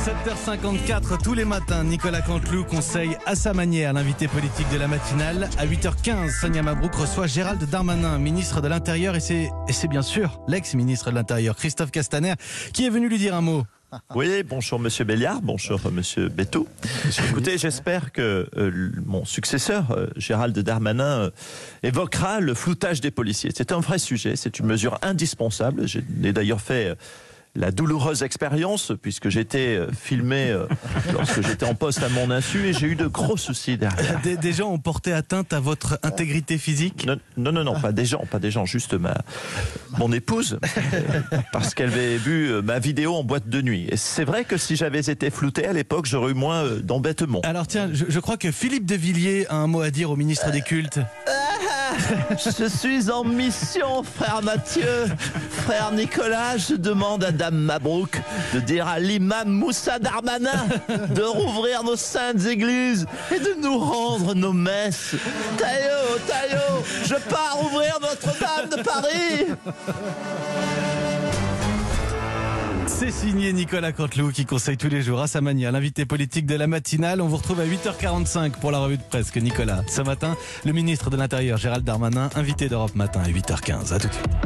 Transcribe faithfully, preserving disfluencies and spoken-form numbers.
sept heures cinquante-quatre, tous les matins, Nicolas Canteloup conseille à sa manière l'invité politique de la matinale. À huit heures quinze, Sonia Mabrouk reçoit Gérald Darmanin, ministre de l'Intérieur, et c'est, et c'est bien sûr l'ex-ministre de l'Intérieur, Christophe Castaner, qui est venu lui dire un mot. Oui, bonjour Monsieur Béliard, bonjour Monsieur Bétou. Écoutez, j'espère que euh, mon successeur, euh, Gérald Darmanin, euh, évoquera le floutage des policiers. C'est un vrai sujet, c'est une mesure indispensable. J'ai d'ailleurs fait... Euh, la douloureuse expérience, puisque j'étais filmé euh, lorsque j'étais en poste à mon insu et j'ai eu de gros soucis derrière. Des, des gens ont porté atteinte à votre intégrité physique ? Non, non, non, non, pas des gens, pas des gens, juste ma, mon épouse, parce qu'elle avait vu ma vidéo en boîte de nuit. Et c'est vrai que si j'avais été flouté à l'époque, j'aurais eu moins d'embêtements. Alors tiens, je, je crois que Philippe de Villiers a un mot à dire au ministre des Cultes. Je suis en mission, frère Mathieu. Frère Nicolas, je demande à Dame Mabrouk de dire à l'imam Moussa Darmanin de rouvrir nos saintes églises et de nous rendre nos messes. Taillot, Taillot, je pars ouvrir Notre-Dame de Paris. C'est signé Nicolas Canteloup qui conseille tous les jours à sa manière l'invité politique de la matinale. On vous retrouve à huit heures quarante-cinq pour la revue de presse que Nicolas. Ce matin, le ministre de l'Intérieur Gérald Darmanin, invité d'Europe Matin à huit heures quinze. À tout de suite.